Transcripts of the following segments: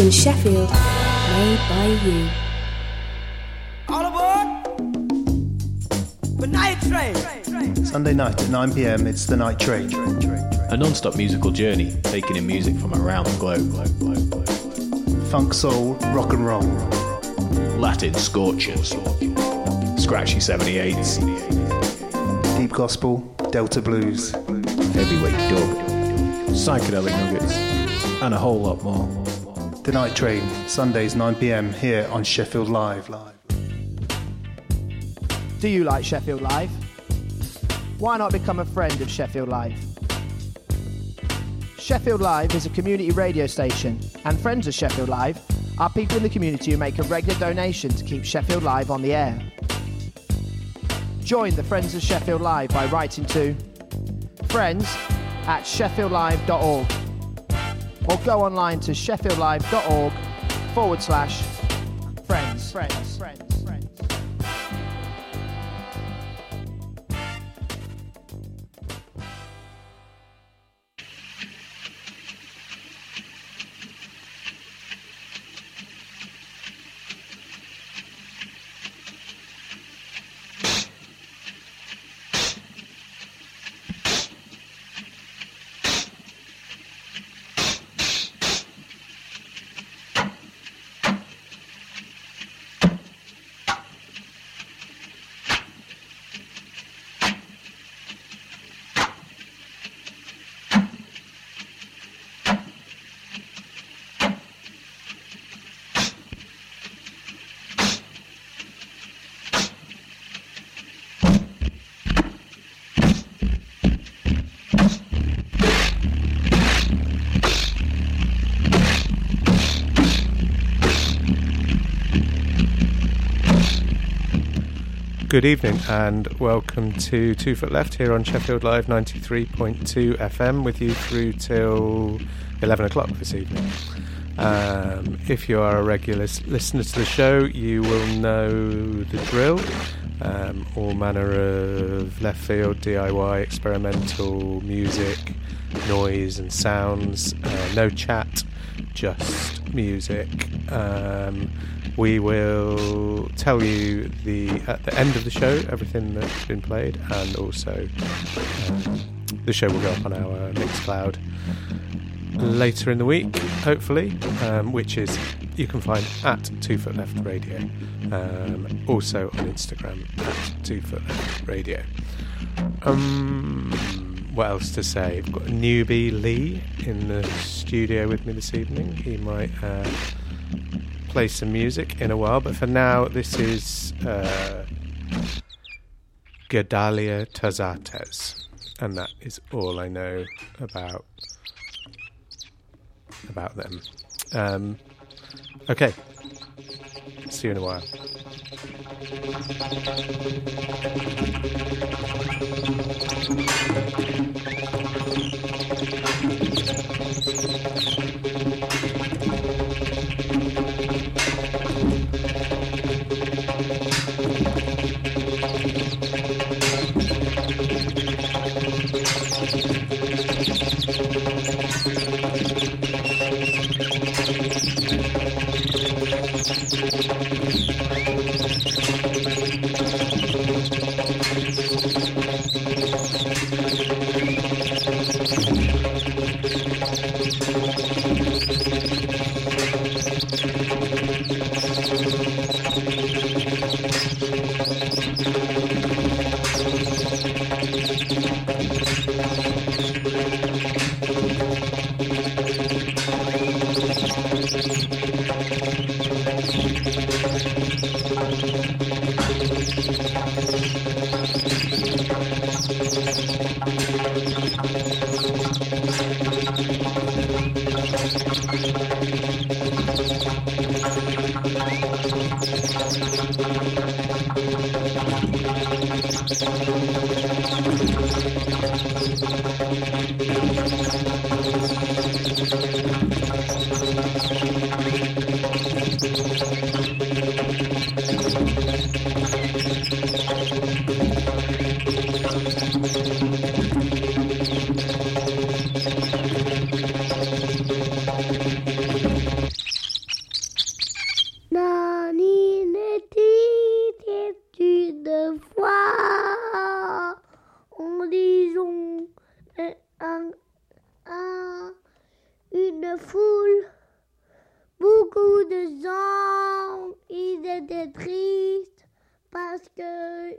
in Sheffield, made by you. All aboard the Night Train. Sunday night at 9 p.m, it's the Night Train. A non-stop musical journey, taking in music from around the globe. Funk, soul, rock and roll. Latin scorchers. Scratchy 78s. Deep gospel, Delta blues. Heavyweight dub. Psychedelic nuggets. And a whole lot more. The Night Train, Sundays 9 p.m, here on Sheffield Live. Do you like Sheffield Live? Why not become a friend of Sheffield Live? Sheffield Live is a community radio station, and friends of Sheffield Live are people in the community who make a regular donation to keep Sheffield Live on the air. Join the Friends of Sheffield Live by writing to friends@sheffieldlive.org or go online to sheffieldlive.org/friends. Good evening and welcome to 2 Foot Left here on Sheffield Live 93.2 FM with you through till 11 o'clock this evening. If you are a regular listener to the show, you will know the drill. All manner of left field, DIY, experimental music, noise and sounds. No chat, just music. We will tell you at the end of the show everything that's been played, and also the show will go up on our Mixcloud later in the week, hopefully, which is you can find at 2 Foot Left Radio, also on Instagram at 2 Foot Left Radio. What else to say? We've got a newbie Lee in the studio with me this evening. He might play some music in a while, but for now this is Gedalia Tazates, and that is all I know about them. Okay, see you in a while. de gens, ils étaient tristes parce que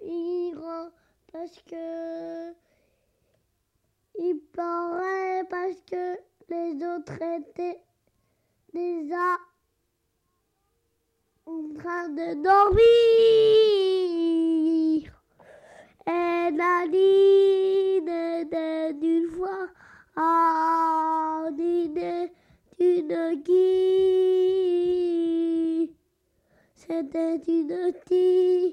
ils pleuraient parce que les autres étaient déjà en train de dormir. Et la ligne d'une fois en dîner d'une qui c'était une tige.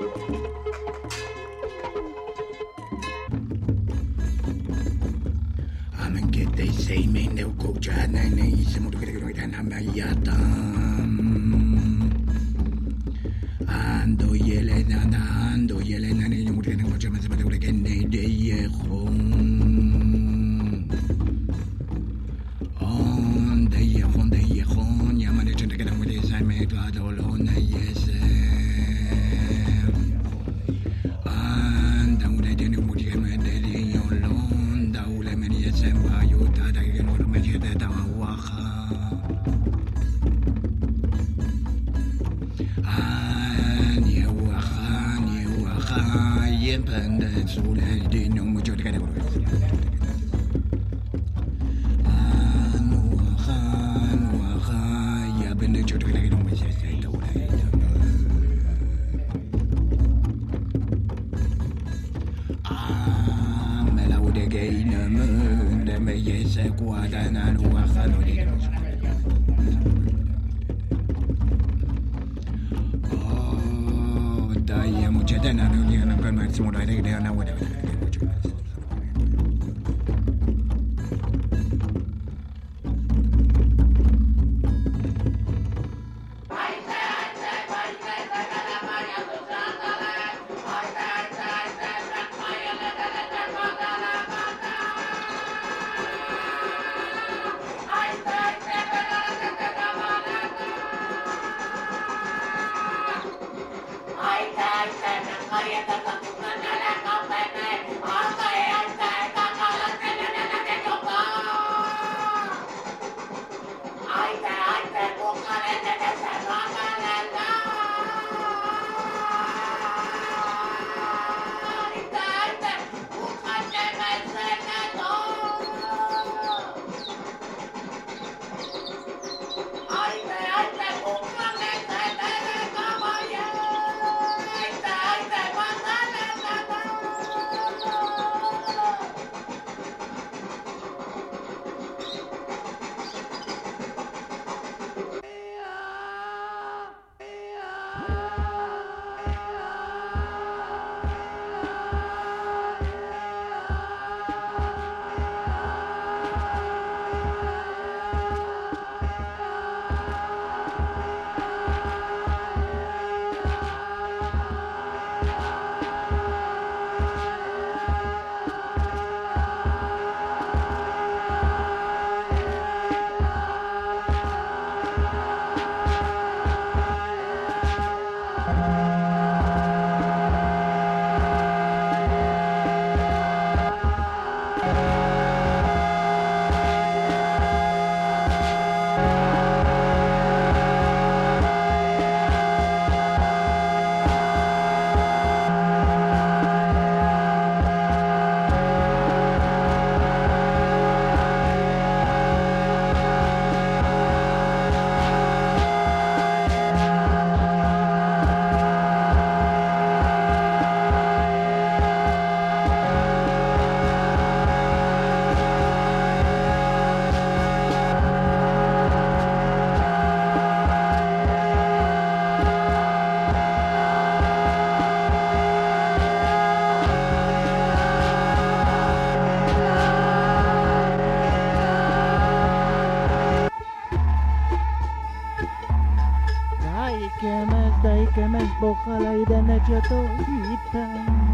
Kemes bokalay da na jato hita.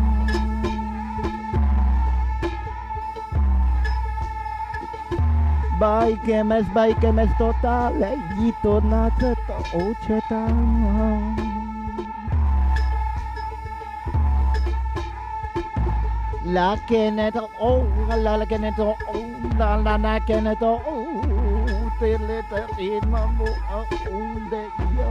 Bai kemes total ito na jato ocheta. La keneto la keneto la keneto tele tele mamu unde yo.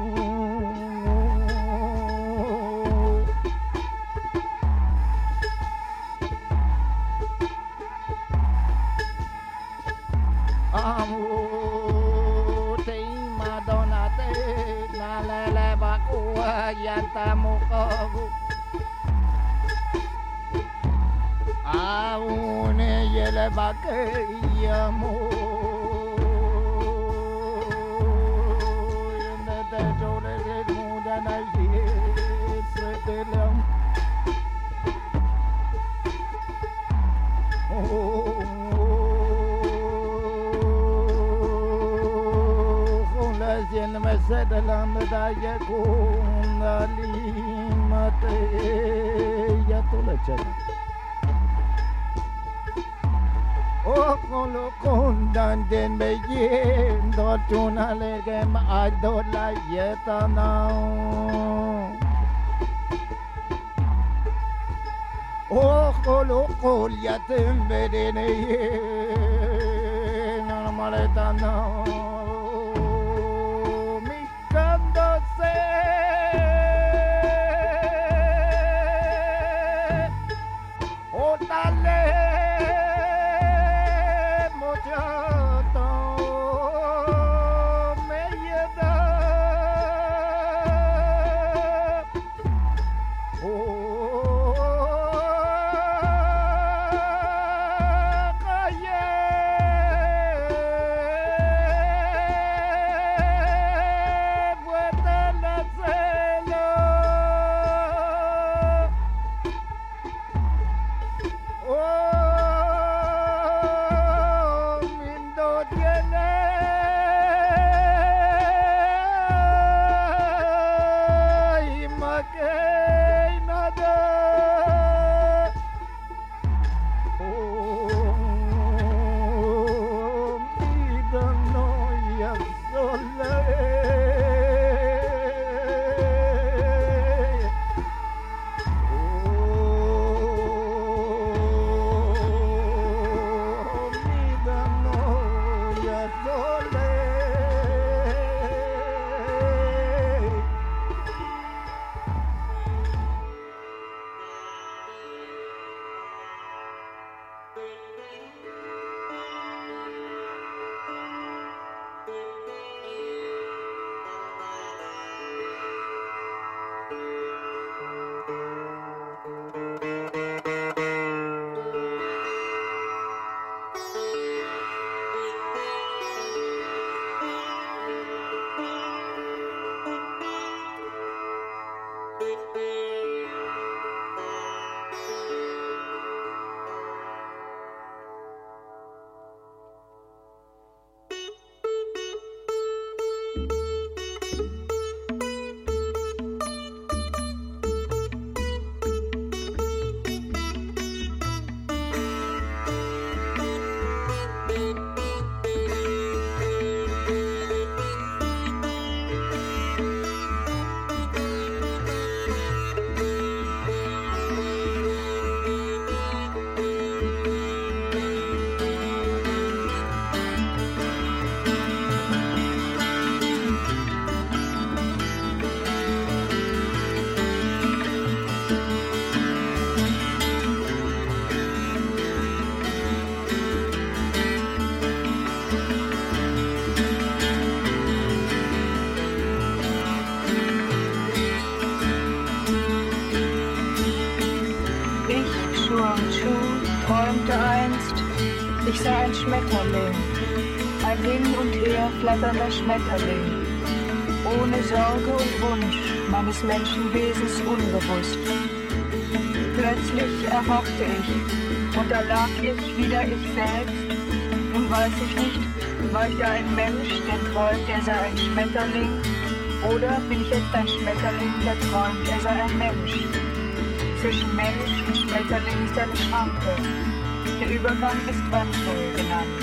Aune yele bakayamo yende de jole de muda na jise de daya kundali mate ya tulachana. Okolo kondan den beyin dotuna legem adola yetana. Okolo kol yatem bedene normaletana. Micándose otale mojato me yeda Ich sah ein Schmetterling, ein hin und her flatternder Schmetterling, ohne Sorge und Wunsch meines Menschenwesens unbewusst. Plötzlich erwachte ich und da lag ich wieder ich selbst. Nun weiß ich nicht, war ich da ein Mensch, der träumt, er sei ein Schmetterling, oder bin ich jetzt ein Schmetterling, der träumt, er sei ein Mensch. Zwischen Mensch und Schmetterling ist eine Schranke. Der Übergang ist Wandvoll genannt.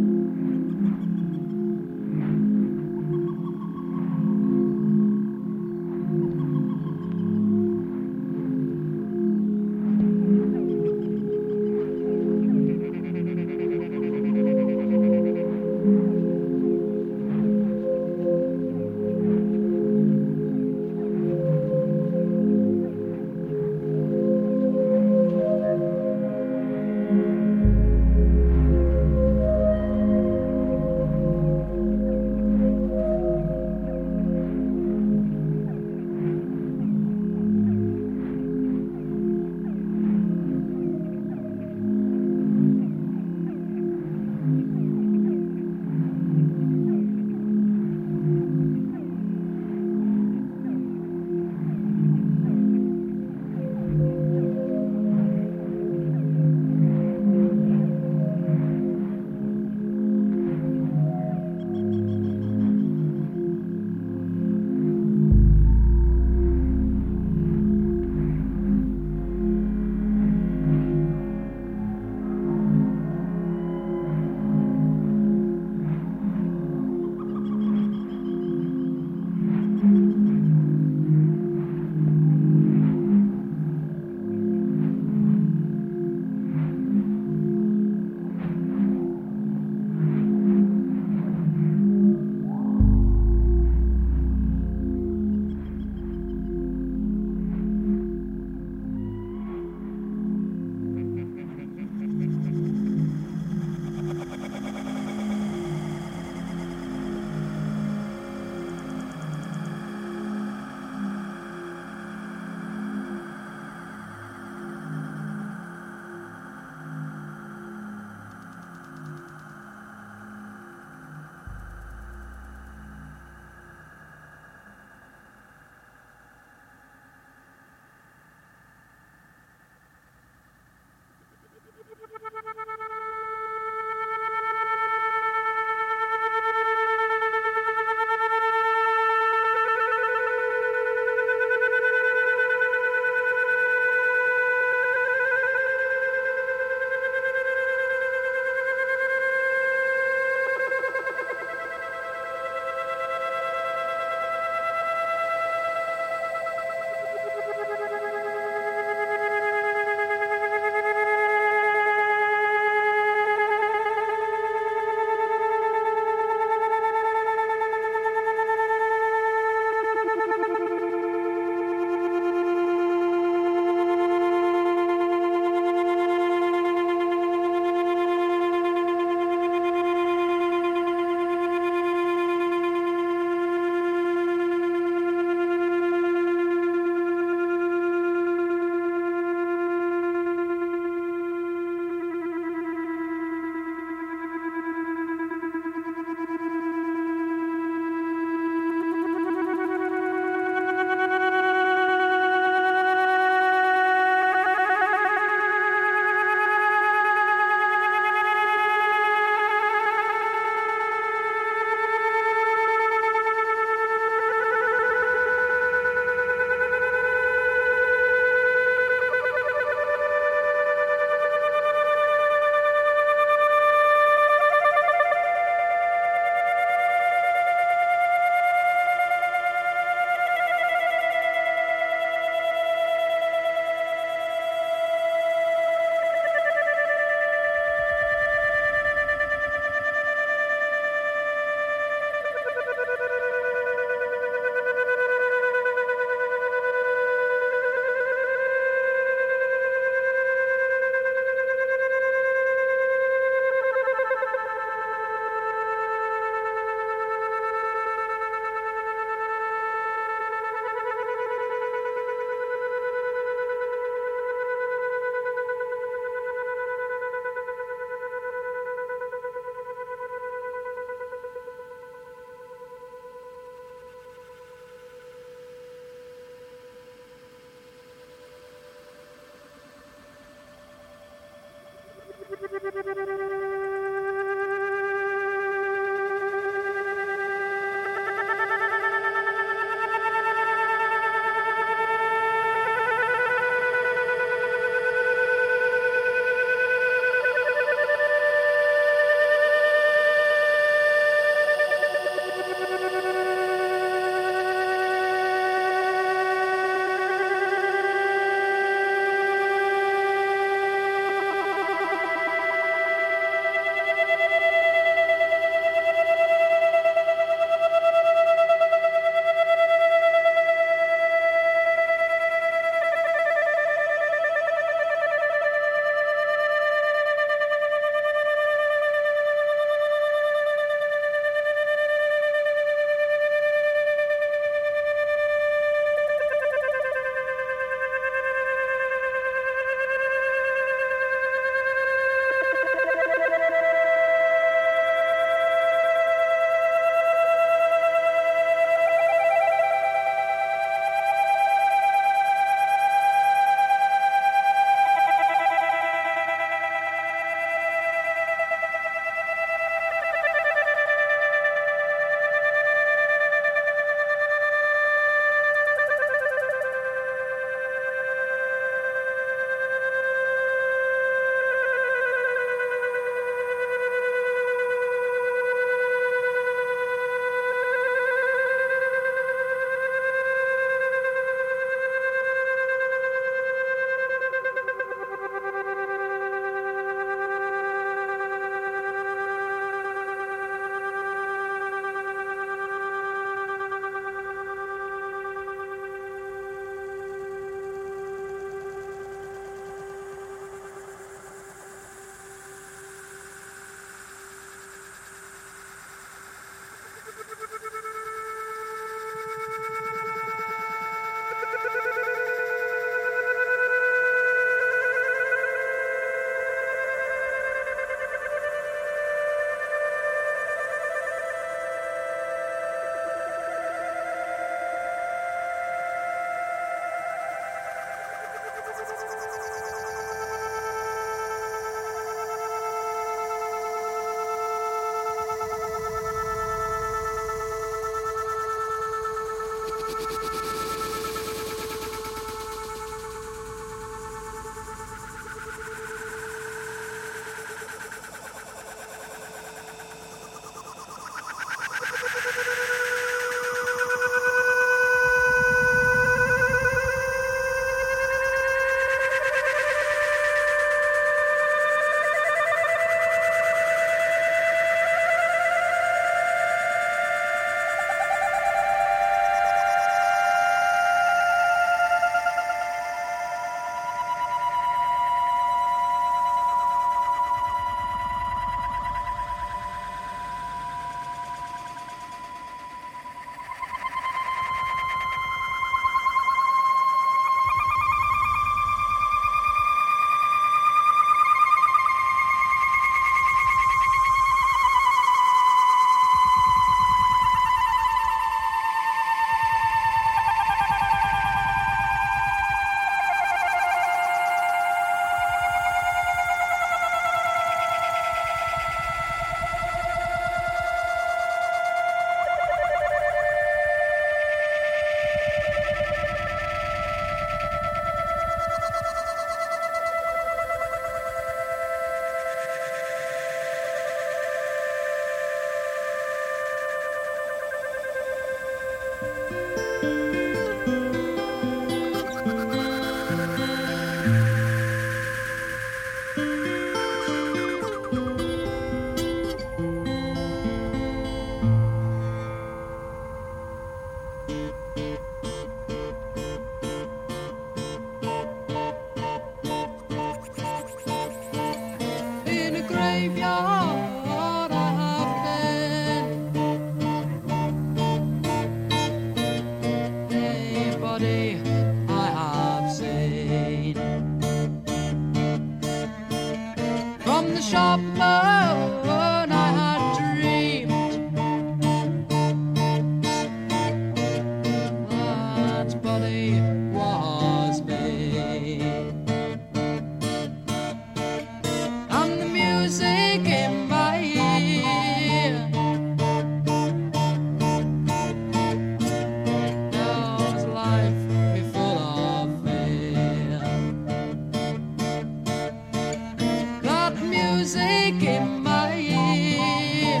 music in my ear.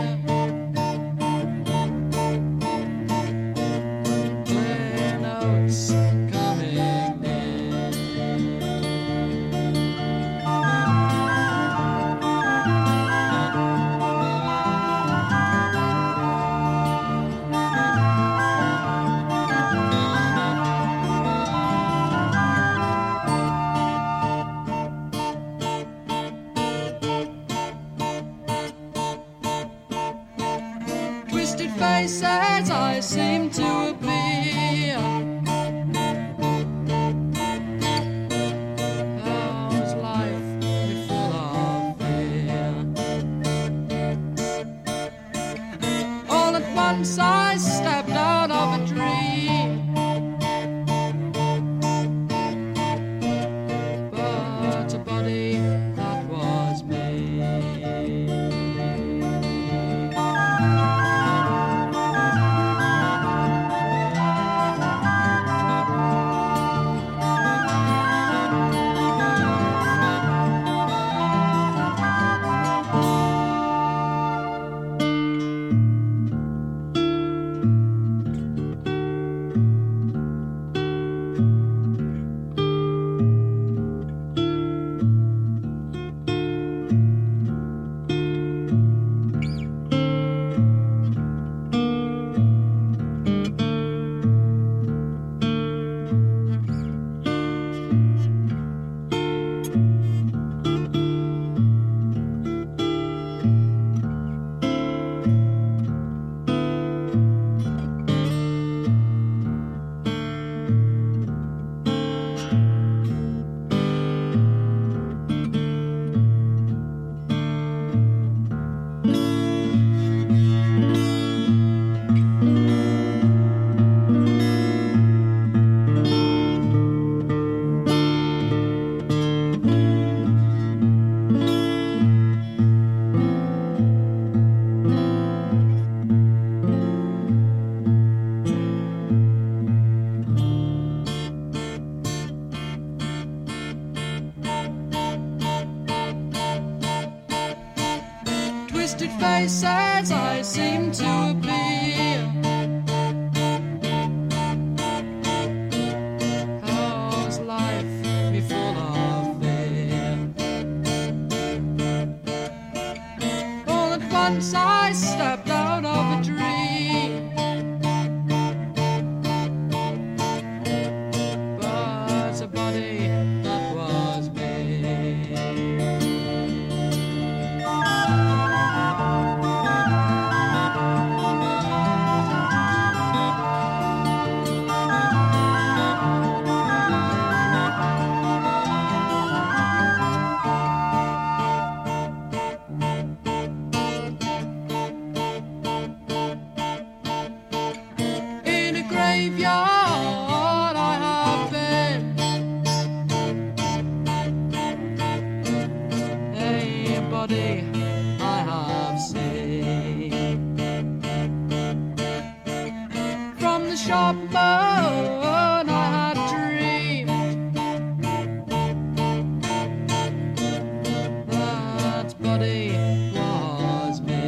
When notes coming near. Twisted faces I seem to appear. How's life be full of fear? All at once I stepped out of a dream. But a body that was me. Twisted faces I seem to appear. How's life be full of fear? All at once I stepped out of a dream. But a body that was me. In a graveyard I have been. A body I have seen. From the sharp bone I had dreamed. That body was me.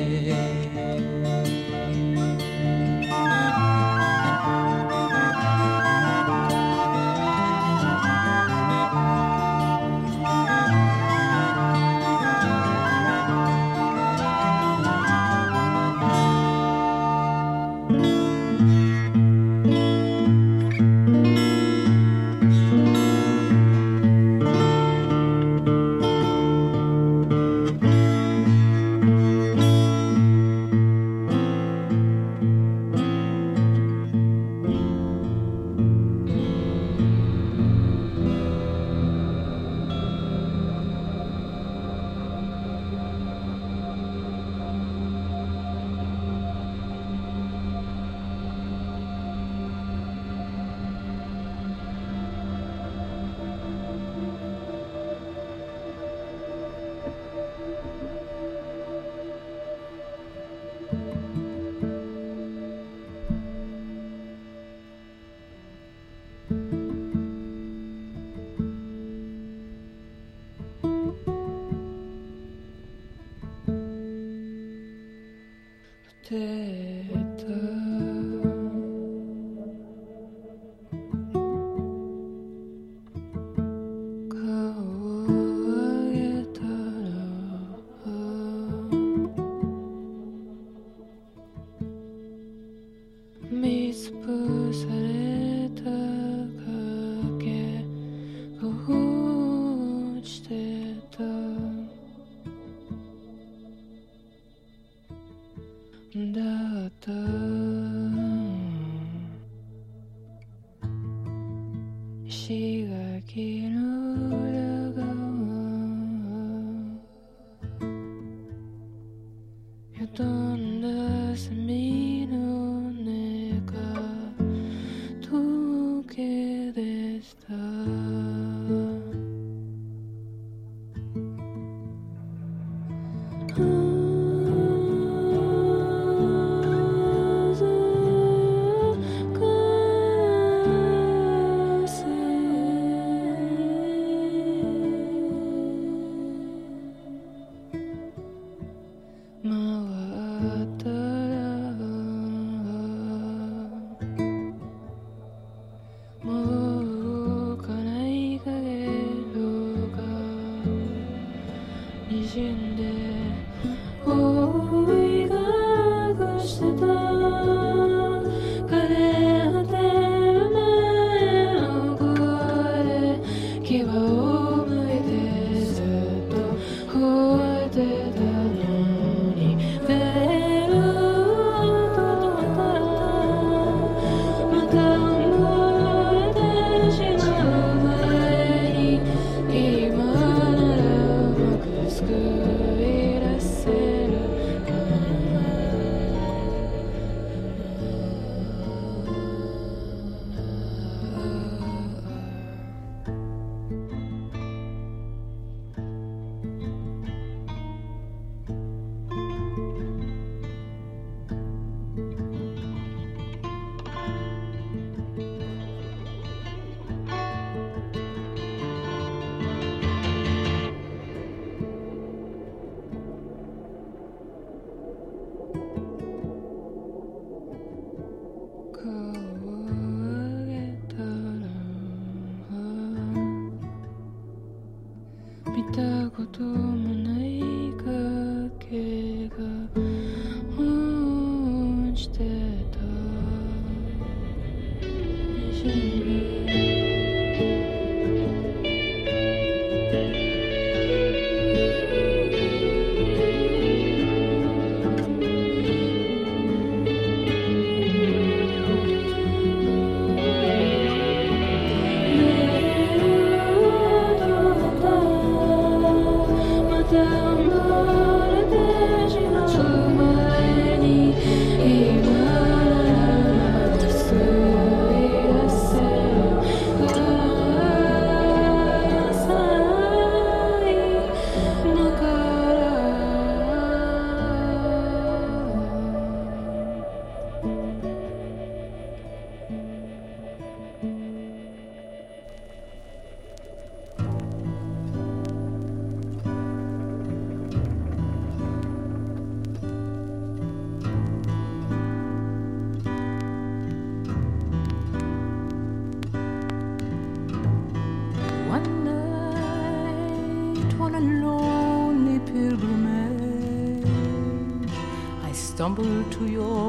Stumble to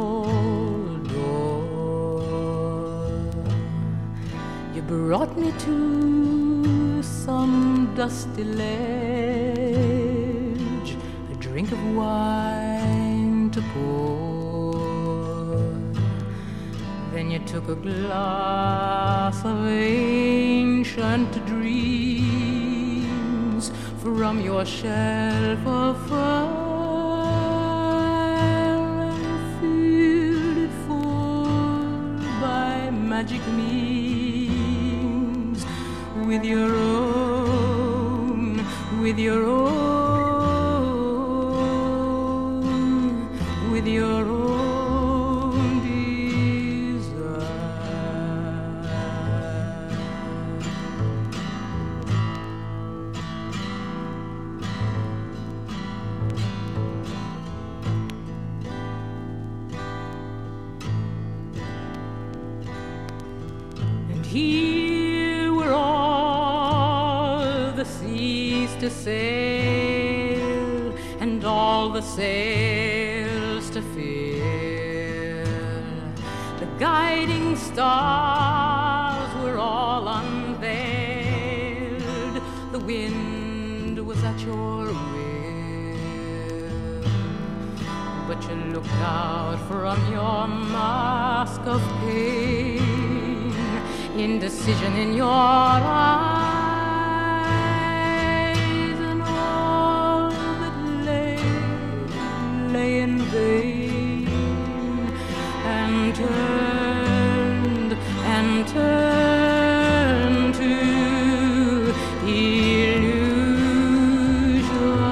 your door. You brought me to some dusty ledge, a drink of wine to pour. Then you took a glass of ancient dreams from your shelf of fire. Magic means with your own desire. here were all the seas to sail and all the sails to fill. The guiding stars were all unveiled. The wind was at your will, but you looked out from your mask of pain, indecision in your eyes, and all that lay in vain, and turned to illusions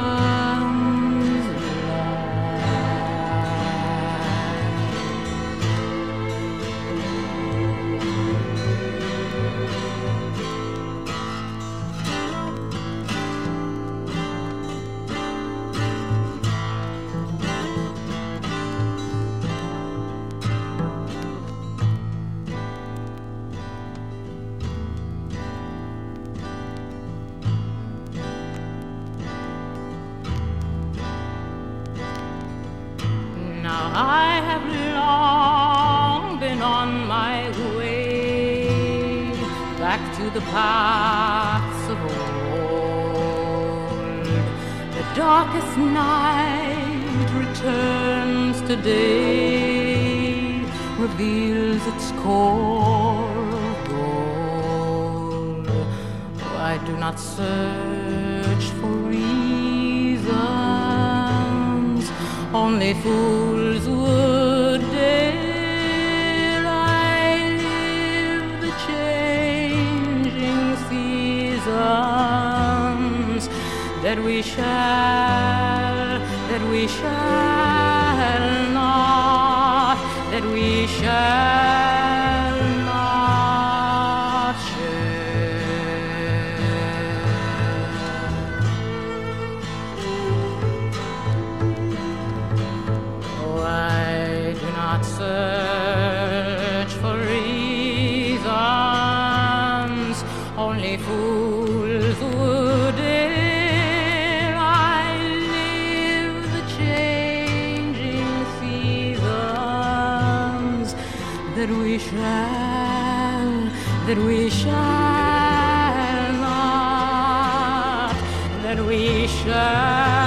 I have long been on my way back to the paths of old. The darkest night returns today, reveals its core of gold. I do not search for reasons, only fools would dare. I live the changing seasons that we shall not share. Oh, I do not search for reasons, only fools would dare. I live the changing seasons that we shall not